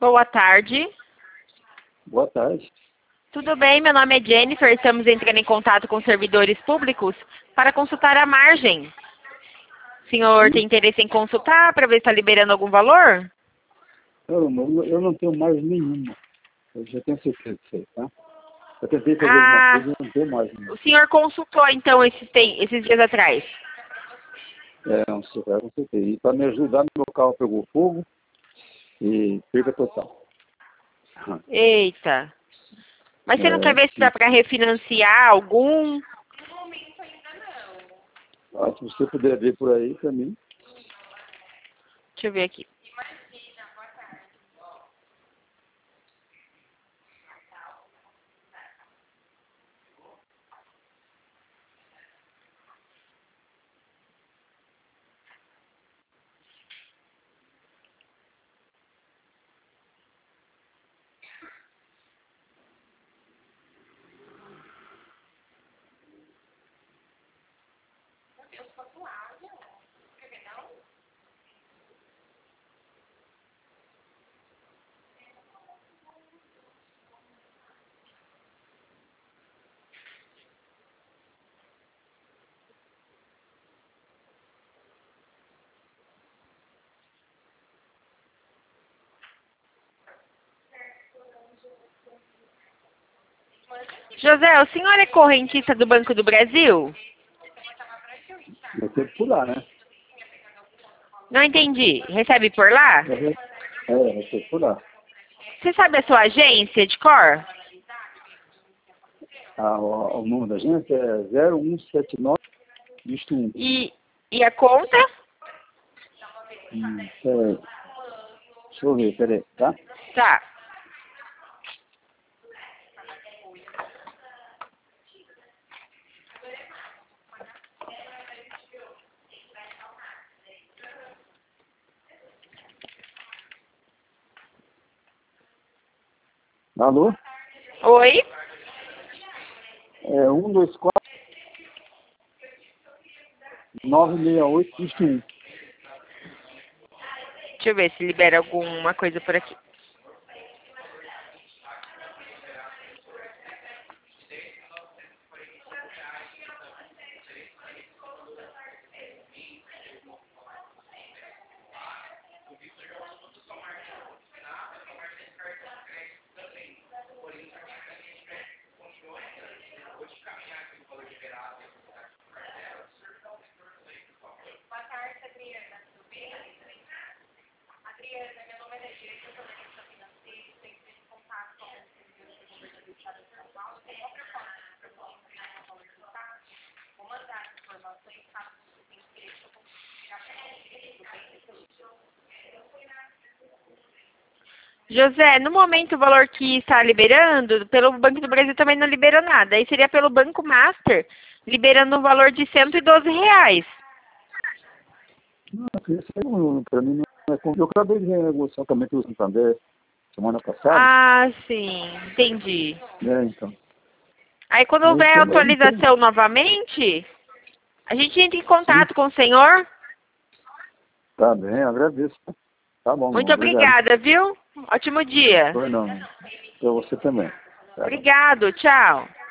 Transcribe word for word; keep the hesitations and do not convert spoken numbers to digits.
Boa tarde. Boa tarde. Tudo bem? Meu nome é Jennifer. Estamos entrando em contato com servidores públicos para consultar a margem. O senhor tem interesse em consultar para ver se está liberando algum valor? Eu não, eu não tenho margem nenhuma. Eu já tenho certeza disso aí, tá? Eu tentei fazer Ah, alguma coisa e não tenho margem nenhuma. o senhor consultou então esses, tem, esses dias atrás? É, não sei, eu consertei. E para me ajudar, meu carro pegou fogo e perda total. Eita. Mas você não quer É, ver se dá para refinanciar algum? ah, se você puder ver por aí, para mim. Deixa eu ver aqui. José, o senhor é correntista do Banco do Brasil? Eu tenho que pular, né? Não entendi. Recebe por lá? É, é, eu tenho que pular. Você sabe a sua agência de cor? Ah, o, o número da gente é zero um sete nove, visto um. E, e a conta? Hum, peraí. Deixa eu ver, peraí, tá? Tá. Alô? Oi? É um dois quatro nove seis oito, visto um. Deixa eu ver se libera alguma coisa por aqui. José, no momento o valor que está liberando, pelo Banco do Brasil também não liberou nada. Aí seria pelo Banco Master, liberando um valor de cento e doze reais. Não, isso aí não, pra mim não é como. Eu acabei de negociar também com o Santander semana passada. Ah, sim. Entendi. Né, então. Aí quando Mas houver eu não tenho. atualização novamente, a gente entra em Sim, contato com o senhor. tá bem, agradeço. Tá bom, Muito obrigado. obrigada, viu? Ótimo dia. Foi não. Pra você também. Tá bom. Obrigado, tchau.